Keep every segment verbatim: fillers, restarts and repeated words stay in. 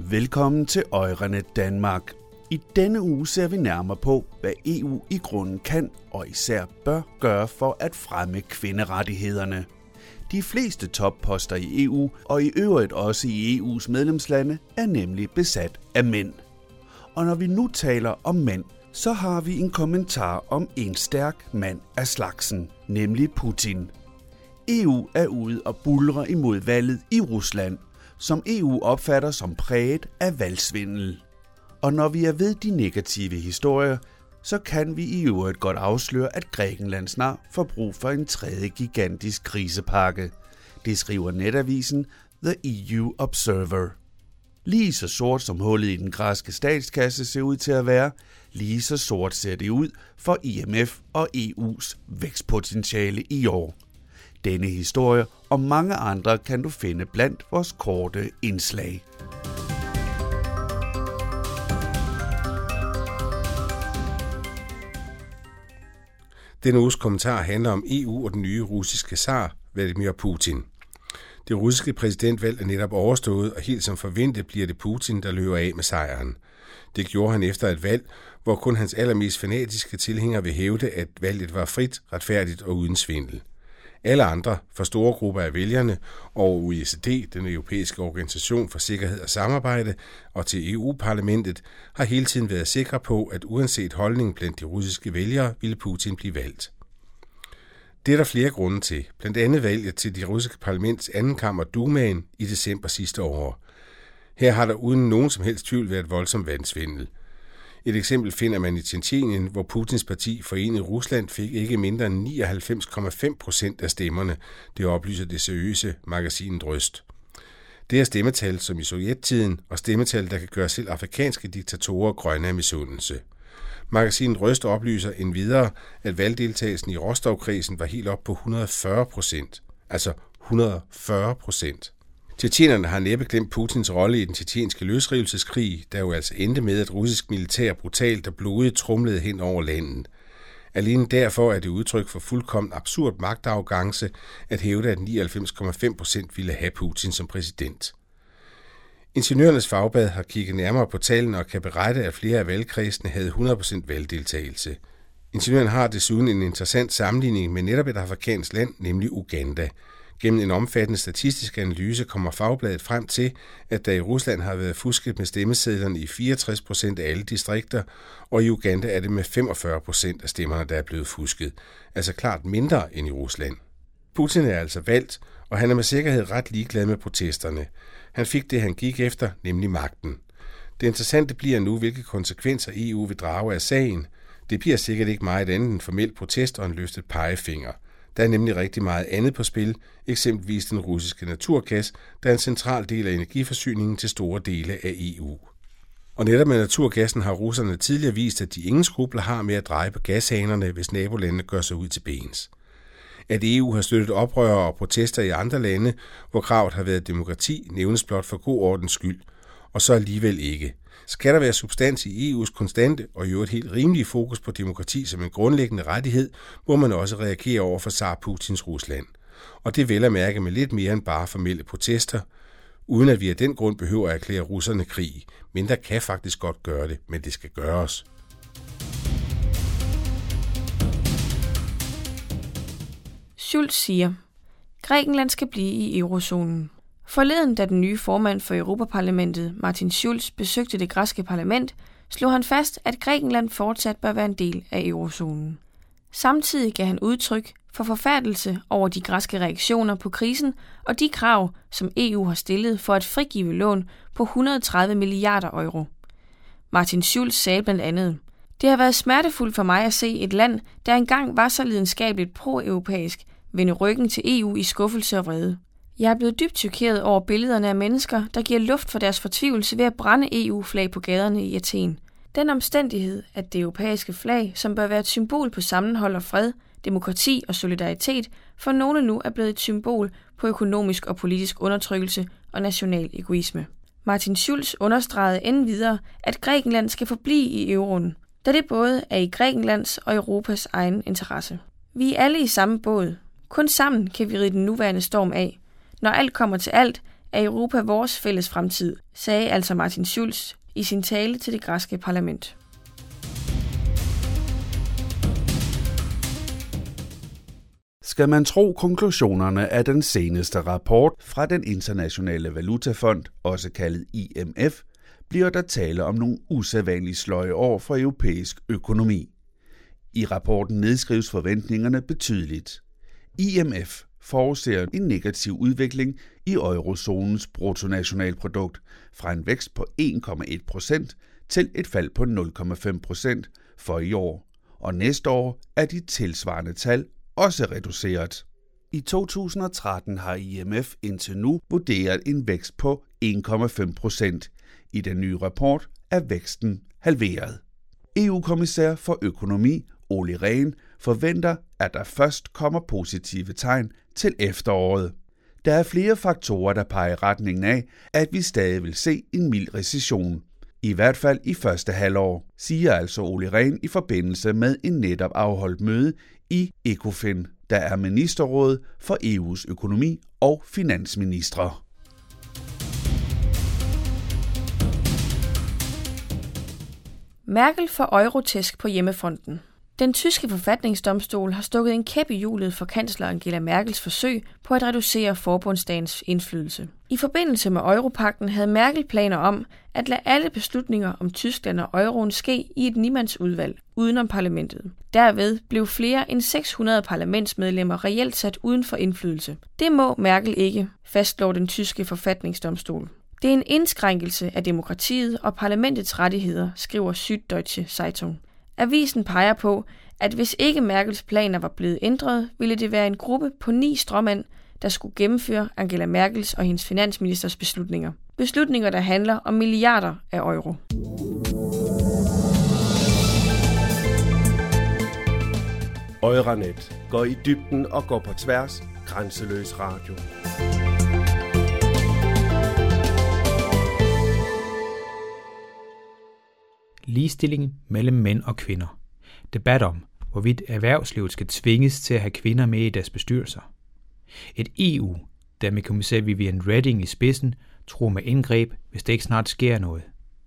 Velkommen til Euranet Danmark. I denne uge ser vi nærmere på, hvad E U i grunden kan og især bør gøre for at fremme kvinderettighederne. De fleste topposter i E U, og i øvrigt også i E U's medlemslande, er nemlig besat af mænd. Og når vi nu taler om mænd, så har vi en kommentar om en stærk mand af slagsen, nemlig Putin. E U er ude og buldre imod valget i Rusland, som E U opfatter som præget af valgsvindel. Og når vi er ved de negative historier, så kan vi i øvrigt godt afsløre, at Grækenland snart får brug for en tredje gigantisk krisepakke. Det skriver netavisen The E U Observer. Lige så sort som hullet i den græske statskasse ser ud til at være, lige så sort ser det ud for I M F og E U's vækstpotentiale i år. Denne historie og mange andre kan du finde blandt vores korte indslag. Denne uges kommentar handler om E U og den nye russiske zar, Vladimir Putin. Det russiske præsidentvalg er netop overstået, og helt som forventet bliver det Putin, der løber af med sejren. Det gjorde han efter et valg, hvor kun hans allermest fanatiske tilhængere vil hævde, at valget var frit, retfærdigt og uden svindel. Alle andre, for store grupper af vælgerne, og O E C D, den europæiske organisation for sikkerhed og samarbejde, og til E U-parlamentet, har hele tiden været sikre på, at uanset holdningen blandt de russiske vælgere, ville Putin blive valgt. Det er der flere grunde til, blandt andet valget til de russiske parlaments anden kammer Dumaen i december sidste år. Her har der uden nogen som helst tvivl været voldsom valgsvindel. Et eksempel finder man i Tjetjenien, hvor Putins parti Forenet Rusland fik ikke mindre end nioghalvfems komma fem procent af stemmerne, det oplyser det seriøse magasinet Røst. Det er stemmetal som i sovjettiden, og stemmetal, der kan gøre selv afrikanske diktatorer grønne af misundelse. Magasinet Røst oplyser endvidere, at valgdeltagelsen i Rostov-kredsen var helt op på et hundrede og fyrre procent. Altså et hundrede og fyrre procent. Tjetjenerne har næppe glemt Putins rolle i den tjetjenske løsrivelseskrig, der jo altså endte med, at russisk militær brutalt og blodigt tromlede hen over landet. Alene derfor er det udtryk for fuldkommen absurd magtarrogance at hævde, at nioghalvfems komma fem procent ville have Putin som præsident. Ingeniørernes Fagbad har kigget nærmere på tallene og kan berette, at flere af valgkredsene havde hundrede procent valgdeltagelse. Ingeniørerne har desuden en interessant sammenligning med netop et afrikansk land, nemlig Uganda. Gennem en omfattende statistisk analyse kommer Fagbladet frem til, at der i Rusland har været fusket med stemmesedlerne i fireogtres procent af alle distrikter, og i Uganda er det med femogfyrre procent af stemmerne, der er blevet fusket. Altså klart mindre end i Rusland. Putin er altså valgt, og han er med sikkerhed ret ligeglad med protesterne. Han fik det, han gik efter, nemlig magten. Det interessante bliver nu, hvilke konsekvenser E U vil drage af sagen. Det bliver sikkert ikke meget andet end formel protest og en løftet pegefinger. Der er nemlig rigtig meget andet på spil, eksempelvis den russiske naturgas, der er en central del af energiforsyningen til store dele af E U. Og netop med naturgassen har russerne tidligere vist, at de ingen skrupler har med at dreje på gashanerne, hvis nabolandene gør sig ud til bens. At E U har støttet oprørere og protester i andre lande, hvor kravet har været demokrati, nævnes blot for god ordens skyld, og så alligevel ikke. Skal der være substans i E U's konstante og i øvrigt helt rimelige fokus på demokrati som en grundlæggende rettighed, må man også reagere over for zar Putins Rusland. Og det vel at mærke med lidt mere end bare formelle protester, uden at vi af den grund behøver at erklære russerne krig. Men der kan faktisk godt gøre det, men det skal gøres. Schulz siger, Grækenland skal blive i eurozonen. Forleden, da den nye formand for Europaparlamentet, Martin Schulz, besøgte det græske parlament, slog han fast, at Grækenland fortsat bør være en del af eurozonen. Samtidig gav han udtryk for forfærdelse over de græske reaktioner på krisen og de krav, som E U har stillet for at frigive lån på et hundrede og tredive milliarder euro. Martin Schulz sagde blandt andet, det har været smertefuldt for mig at se et land, der engang var så lidenskabeligt pro-europæisk, vende ryggen til E U i skuffelse og vrede. Jeg er blevet dybt chokeret over billederne af mennesker, der giver luft for deres fortvivlelse ved at brænde E U-flag på gaderne i Athen. Den omstændighed, at det europæiske flag, som bør være et symbol på sammenhold og fred, demokrati og solidaritet, for nogle nu er blevet et symbol på økonomisk og politisk undertrykkelse og national egoisme. Martin Schulz understregede endnu videre, at Grækenland skal forblive i euroen, da det både er i Grækenlands og Europas egen interesse. Vi er alle i samme båd. Kun sammen kan vi ride den nuværende storm af. Når alt kommer til alt, er Europa vores fælles fremtid, sagde altså Martin Schulz i sin tale til det græske parlament. Skal man tro konklusionerne af den seneste rapport fra den internationale valutafond, også kaldet I M F, bliver der tale om nogle usædvanlige sløje år for europæisk økonomi. I rapporten nedskrives forventningerne betydeligt. I M F forudser en negativ udvikling i eurozonens bruttonationalprodukt fra en vækst på en komma en procent til et fald på nul komma fem procent for i år, og næste år er de tilsvarende tal også reduceret. I to tusind og tretten har I M F indtil nu vurderet en vækst på en komma fem procent. I den nye rapport er væksten halveret. E U-kommissær for økonomi, Olli Rehn, forventer, at der først kommer positive tegn til efteråret. Der er flere faktorer, der peger i retningen af, at vi stadig vil se en mild recession. I hvert fald i første halvår, siger altså Olli Rehn i forbindelse med en netop afholdt møde i ECOFIN, der er ministerrådet for E U's økonomi og finansministre. Merkel får eurotæsk på hjemmefronten. Den tyske forfatningsdomstol har stukket en kæp i hjulet for kansler Angela Merkels forsøg på at reducere forbundsdagens indflydelse. I forbindelse med Europagten havde Merkel planer om at lade alle beslutninger om Tyskland og euroen ske i et nimandsudvalg udenom parlamentet. Derved blev flere end seks hundrede parlamentsmedlemmer reelt sat uden for indflydelse. Det må Merkel ikke, fastslår den tyske forfatningsdomstol. Det er en indskrænkelse af demokratiet og parlamentets rettigheder, skriver Süddeutsche Zeitung. Avisen peger på, at hvis ikke Merkels planer var blevet ændret, ville det være en gruppe på ni stråmænd, der skulle gennemføre Angela Merkels og hendes finansministers beslutninger. Beslutninger, der handler om milliarder af euro. Euranet går i dybden og går på tværs. Grænseløs radio. Ligestilling mellem mænd og kvinder. Debat om, hvorvidt erhvervslivet skal tvinges til at have kvinder med i deres bestyrelser. Et E U, der med kommissær Viviane Reding i spidsen, tror med indgreb, hvis det ikke snart sker noget.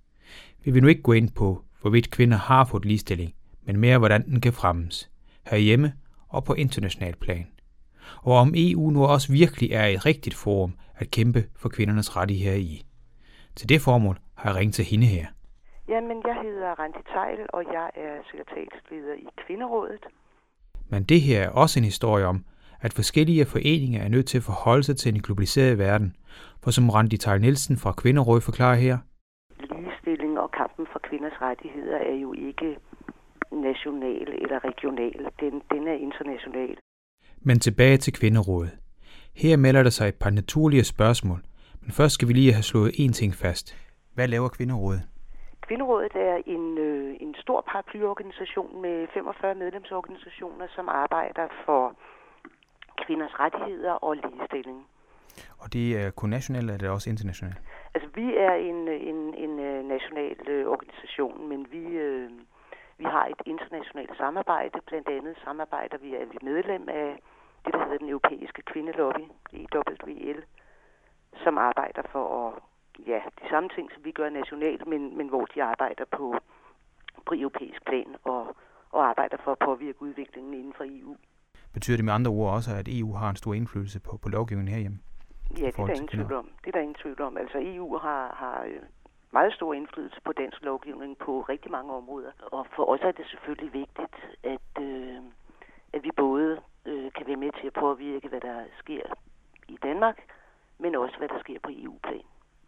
Vi vil nu ikke gå ind på, hvorvidt kvinder har fået ligestilling, men mere hvordan den kan fremmes, herhjemme og på international plan. Og om E U nu også virkelig er et rigtigt forum at kæmpe for kvindernes rettigheder i. Til det formål har jeg ringet til hende her. Jamen, jeg hedder Randi Theil, og jeg er sekretariatsleder i Kvinderådet. Men det her er også en historie om, at forskellige foreninger er nødt til at forholde sig til en globaliseret verden. For som Randi Theil Nielsen fra Kvinderådet forklarer her. Ligestilling og kampen for kvinders rettigheder er jo ikke national eller regional. Den, den er international. Men tilbage til Kvinderådet. Her melder der sig et par naturlige spørgsmål. Men først skal vi lige have slået én ting fast. Hvad laver Kvinderådet? Kvinderådet er en, øh, en stor paraplyorganisation med femogfyrre medlemsorganisationer, som arbejder for kvinders rettigheder og ligestilling. Og det er kun nationalt, eller er det også internationalt? Altså, vi er en, en, en national øh, organisation, men vi, øh, vi har et internationalt samarbejde. Blandt andet samarbejder vi, er vi medlem af det, der hedder den europæiske kvindelobby, E W L, som arbejder for at ja, de samme ting, som vi gør nationalt, men, men hvor de arbejder på, på europæisk plan og, og arbejder for at påvirke udviklingen inden for E U. Betyder det med andre ord også, at E U har en stor indflydelse på, på lovgivningen herhjemme? Ja, det er der ingen tvivl om. Det er der ingen tvivl om. Altså E U har, har meget stor indflydelse på dansk lovgivning på rigtig mange områder. Og for os er det selvfølgelig vigtigt, at, øh, at vi både øh, kan være med til at påvirke, hvad der sker i Danmark, men også hvad der sker på E U-plan.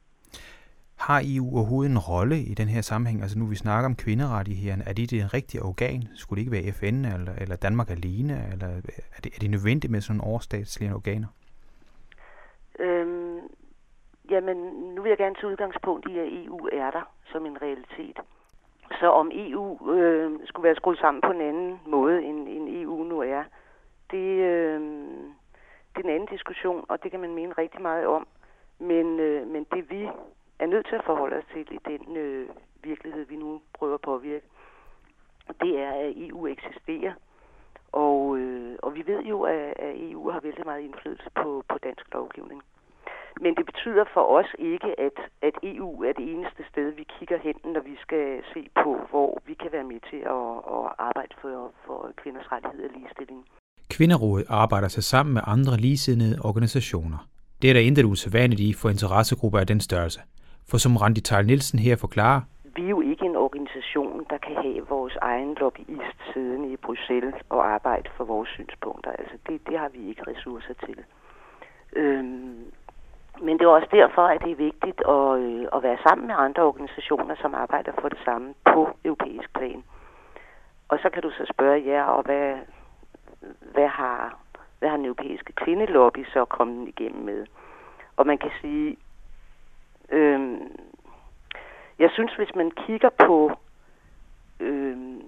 Har E U overhovedet en rolle i den her sammenhæng? Altså nu vi snakker om kvinderettighederne, er de det rigtige organ? Skulle det ikke være F N eller, eller Danmark alene? Eller er det, er det nødvendigt med sådan nogle overstatslige organer? Øhm, jamen, nu vil jeg gerne tage udgangspunkt i, at E U er der som en realitet. Så om E U øh, skulle være skruet sammen på en anden måde, end, end E U nu er, det, øh, det er en anden diskussion, og det kan man mene rigtig meget om. Men, øh, men det vi er nødt til at forholde os til i den øh, virkelighed, vi nu prøver at påvirke, det er, at E U eksisterer. Og, øh, og vi ved jo, at, at E U har vældig meget indflydelse på, på dansk lovgivning. Men det betyder for os ikke, at, at E U er det eneste sted, vi kigger hen, når vi skal se på, hvor vi kan være med til at, at arbejde for, for kvinders rettigheder og ligestilling. Kvinderådet arbejder sig sammen med andre ligesindede organisationer. Det er der intet usædvanligt i for interessegrupper af den størrelse. For som Randi Theil Nielsen her forklarer, vi er jo ikke en organisation, der kan have vores egen lobbyist siddende i Bruxelles og arbejde for vores synspunkter. Altså det, det har vi ikke ressourcer til. Øhm, men det er også derfor, at det er vigtigt at, øh, at være sammen med andre organisationer, som arbejder for det samme på europæisk plan. Og så kan du så spørge jer, og hvad, hvad, har, hvad har den europæiske kvindelobby så kommet igennem med? Og man kan sige, øhm, jeg synes, hvis man kigger på øhm,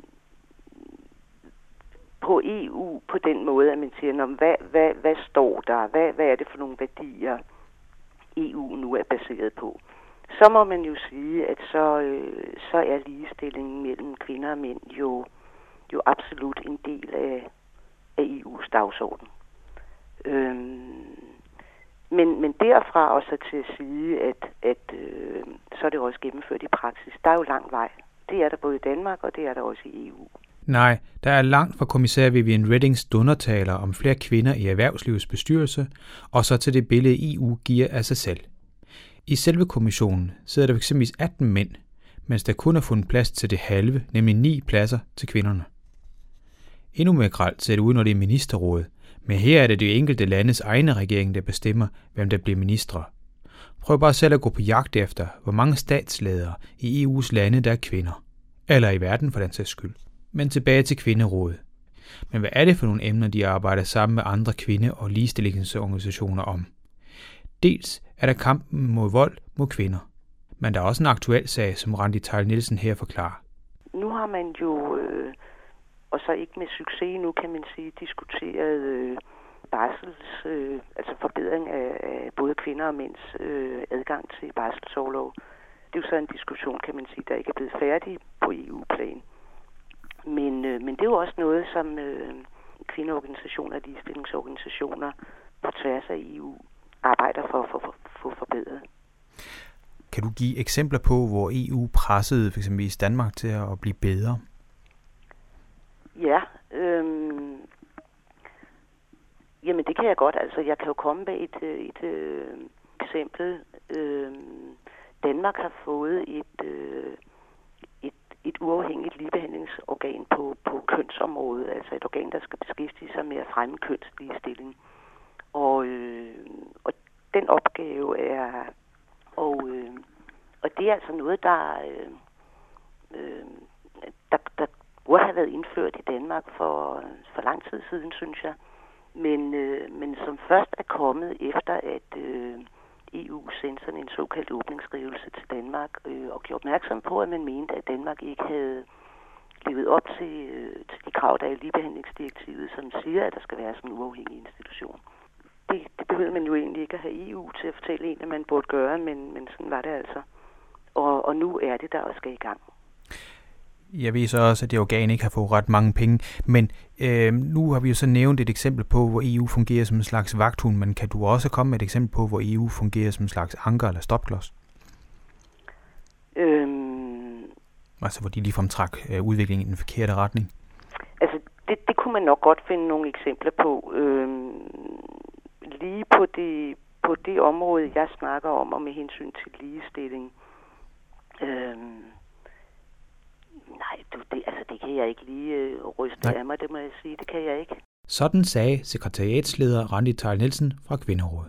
på E U på den måde, at man siger, hvad, hvad, hvad står der? Hvad, hvad er det for nogle værdier, E U nu er baseret på? Så må man jo sige, at så, øh, så er ligestillingen mellem kvinder og mænd jo, jo absolut en del af, af E U's dagsorden. Øhm, men, men derfra også til at sige, at, at øh, så er det også gennemført i praksis. Der er jo lang vej. Det er der både i Danmark, og det er der også i E U. Nej, der er langt fra kommissær Viviane Redings dundertaler om flere kvinder i erhvervslivets bestyrelse, og så til det billede E U giver af sig selv. I selve kommissionen sidder der eksempelvis atten mænd, mens der kun er fundet plads til det halve, nemlig ni pladser til kvinderne. Endnu mere grelt ser det ud, når det er ministerrådet, men her er det de enkelte landes egne regering, der bestemmer, hvem der bliver ministre. Prøv bare selv at gå på jagt efter, hvor mange statsledere i E U's lande, der er kvinder. Eller i verden for den sags skyld. Men tilbage til kvinderådet. Men hvad er det for nogle emner, de arbejder sammen med andre kvinde- og ligestillingsorganisationer om? Dels er der kampen mod vold mod kvinder. Men der er også en aktuel sag, som Randi Theil Nielsen her forklarer. Nu har man jo, øh, og så ikke med succes nu kan man sige, diskuteret øh, barsels, øh, altså forbedring af, af både kvinder og mænds øh, adgang til barselsorlov. Det er jo så en diskussion, kan man sige, der ikke er blevet færdig på E U-plan. Men, øh, men det er jo også noget, som øh, kvindeorganisationer og ligestillingsorganisationer på tværs af E U arbejder for at få for, forbedret. Kan du give eksempler på, hvor E U pressede for eksempel Danmark til at blive bedre? Ja, øh, jamen det kan jeg godt. Altså jeg kan jo komme med et, et, et øh, eksempel. Øh, Danmark har fået et øh, et uafhængigt ligebehandlingsorgan på, på kønsområdet, altså et organ, der skal beskæftige sig med at fremme kønsligestilling. Og, øh, og den opgave er, og, øh, og det er altså noget, der, øh, øh, der, der burde have været indført i Danmark for, for lang tid siden, synes jeg, men, øh, men som først er kommet efter, at øh, E U sendte sådan en såkaldt åbningsskrivelse til Danmark øh, og gjorde opmærksom på, at man mente, at Danmark ikke havde levet op til, øh, til de krav, der er i ligebehandlingsdirektivet, som siger, at der skal være sådan en uafhængig institution. Det, det behøvede man jo egentlig ikke at have E U til at fortælle en, at man burde gøre, men, men sådan var det altså. Og, og nu er det der og skal i gang. Jeg ved så også, at det organ ikke har fået ret mange penge, men øh, nu har vi jo så nævnt et eksempel på, hvor E U fungerer som en slags vagthund, men kan du også komme med et eksempel på, hvor E U fungerer som en slags anker eller stopklods? Øhm, altså hvor de ligefrem trak øh, udviklingen i den forkerte retning? Altså det, det kunne man nok godt finde nogle eksempler på. Øhm, lige på det, på det område, jeg snakker om, og med hensyn til ligestilling. Øhm, Nej, du, det, altså, det kan jeg ikke lige øh, ryste Nej. af mig, det må jeg sige. Det kan jeg ikke. Sådan sagde sekretariatsleder Randi Theil Nielsen fra Kvinderådet.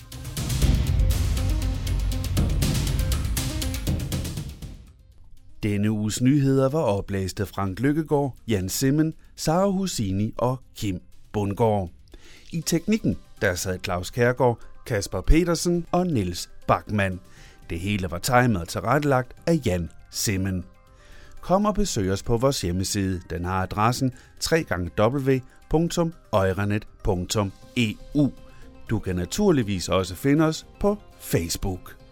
Denne uges nyheder var oplæst af Frank Lykkegaard, Jan Simmen, Sara Husini og Kim Bundgaard. I teknikken der sad Claus Kjærgaard, Kasper Petersen og Niels Bachmann. Det hele var timet og tilrettelagt af Jan Simmen. Kom og besøg os på vores hjemmeside. Den har adressen w w w punktum euranet punktum e u. Du kan naturligvis også finde os på Facebook.